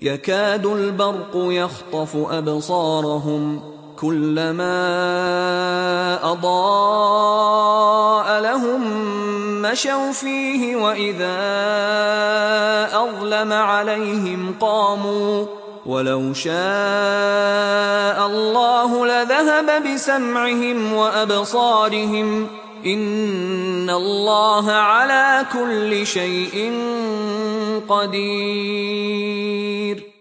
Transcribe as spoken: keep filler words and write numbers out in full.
يكاد البرق يخطف أبصارهم كلما أضاء لهم مشوا فيه وإذا أظلم عليهم قاموا ولو شاء الله لذهب بسمعهم وأبصارهم إن الله على كل شيء قدير.